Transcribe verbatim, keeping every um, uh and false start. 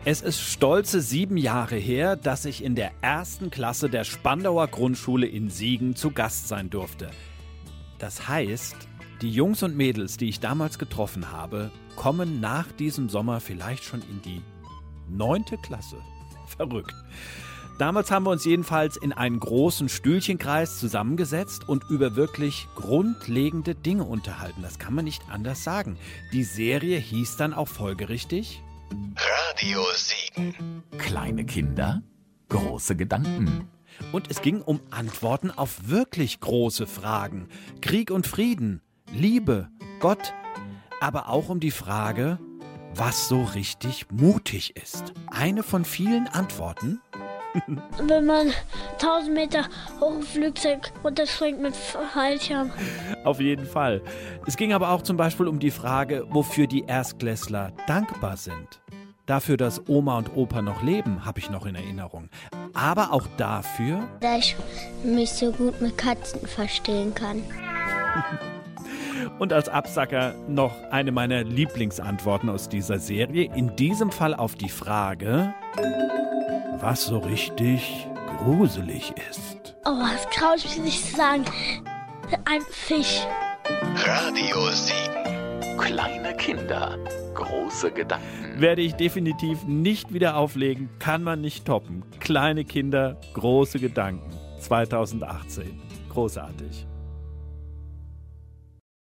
Es ist stolze sieben Jahre her, dass ich in der ersten Klasse der Spandauer Grundschule in Siegen zu Gast sein durfte. Das heißt, die Jungs und Mädels, die ich damals getroffen habe, kommen nach diesem Sommer vielleicht schon in die neunte Klasse. Verrückt. Damals haben wir uns jedenfalls in einen großen Stühlchenkreis zusammengesetzt und über wirklich grundlegende Dinge unterhalten. Das kann man nicht anders sagen. Die Serie hieß dann auch folgerichtig Radio Siegen. Kleine Kinder, große Gedanken. Und es ging um Antworten auf wirklich große Fragen. Krieg und Frieden, Liebe, Gott, aber auch um die Frage, was so richtig mutig ist. Eine von vielen Antworten. Wenn man tausend Meter hoch im Flugzeug runterspringt mit Fallschirm. Auf jeden Fall. Es ging aber auch zum Beispiel um die Frage, wofür die Erstklässler dankbar sind. Dafür, dass Oma und Opa noch leben, habe ich noch in Erinnerung. Aber auch dafür, Da ich mich so gut mit Katzen verstehen kann. und als Absacker noch eine meiner Lieblingsantworten aus dieser Serie, in diesem Fall auf die Frage, was so richtig gruselig ist. Oh, das traue ich mich nicht zu sagen. Ein Fisch. Radio Siegen. Kleine Kinder, große Gedanken. Werde ich definitiv nicht wieder auflegen, kann man nicht toppen. Kleine Kinder, große Gedanken. zweitausendachtzehn. Großartig.